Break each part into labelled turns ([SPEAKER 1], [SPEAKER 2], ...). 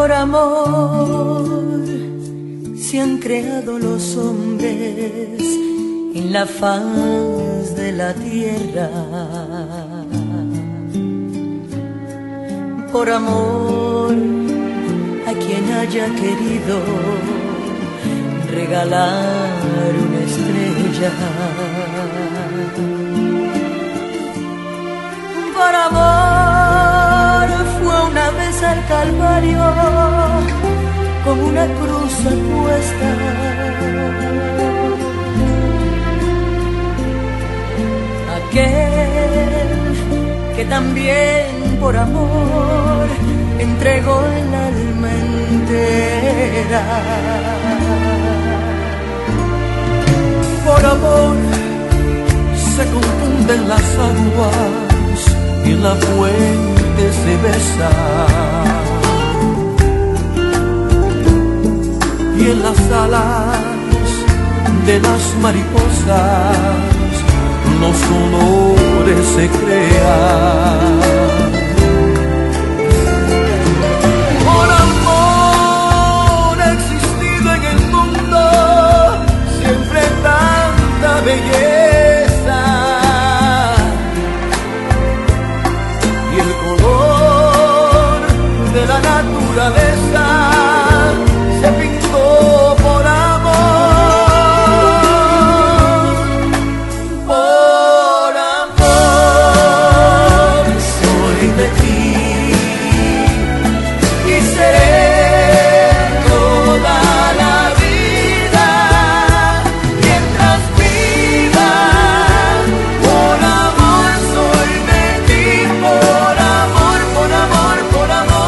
[SPEAKER 1] Por amor se han creado los hombres en la faz de la tierra. Por amor a quien haya querido regalar una estrella. Por amor fue una vez al Calvario con una cruz a cuesta. Aquel que también por amor entregó el alma entera.
[SPEAKER 2] Por amor se confunden las aguas y en la fuente se besan, y en las alas de las mariposas los olores se crean. Por amor ha existido en el mundo siempre tanta belleza, y el color de la naturaleza se pintó por amor. Por amor soy de ti y seré toda la vida mientras viva. Por amor soy de ti, por amor, por amor, por amor.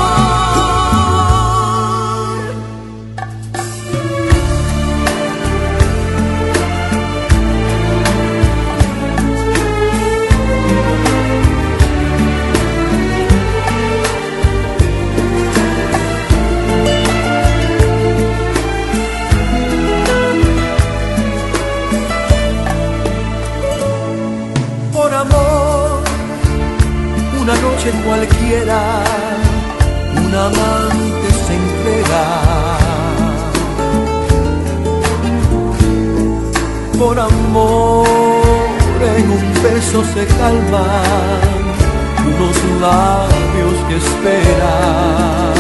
[SPEAKER 2] Por amor, una noche cualquiera, un amante se entrega. Por amor, en un beso se calman unos labios que esperan.